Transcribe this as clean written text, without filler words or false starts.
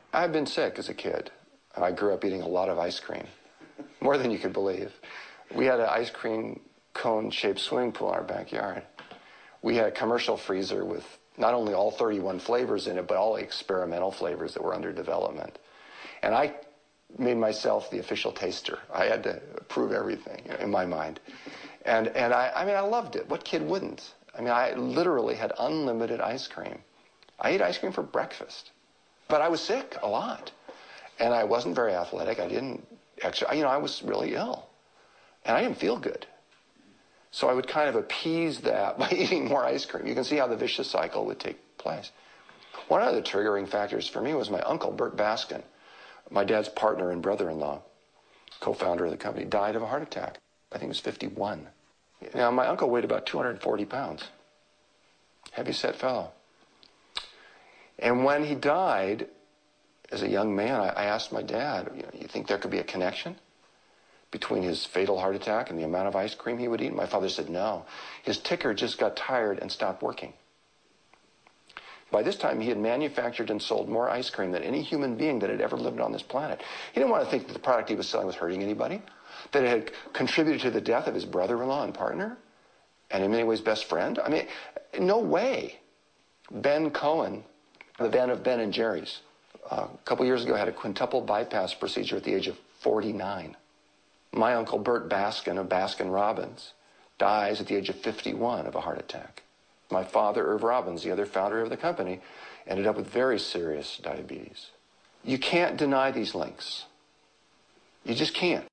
I've been sick as a kid. I grew up eating a lot of ice cream, more than you could believe. We had an ice cream cone-shaped swimming pool in our backyard. We had a commercial freezer with not only all 31 flavors in it, but all the experimental flavors that were under development. And I made myself the official taster. I had to approve everything in my mind. And I loved it. What kid wouldn't? I mean, I literally had unlimited ice cream. I ate ice cream for breakfast. But I was sick a lot. And I wasn't very athletic. I didn't exercise. I was really ill. And I didn't feel good. So I would kind of appease that by eating more ice cream. You can see how the vicious cycle would take place. One of the triggering factors for me was my uncle, Bert Baskin, my dad's partner and brother-in-law, co-founder of the company, died of a heart attack. I think he was 51. Now, my uncle weighed about 240 pounds. Heavy-set fellow. And when he died, as a young man, I asked my dad, you think there could be a connection between his fatal heart attack and the amount of ice cream he would eat? My father said no. His ticker just got tired and stopped working. By this time, he had manufactured and sold more ice cream than any human being that had ever lived on this planet. He didn't want to think that the product he was selling was hurting anybody, that it had contributed to the death of his brother-in-law and partner, and in many ways best friend. I mean, no way. Ben Cohen, the Ben of Ben and Jerry's, a couple years ago had a quintuple bypass procedure at the age of 49. My uncle Bert Baskin of Baskin-Robbins dies at the age of 51 of a heart attack. My father, Irv Robbins, the other founder of the company, ended up with very serious diabetes. You can't deny these links. You just can't.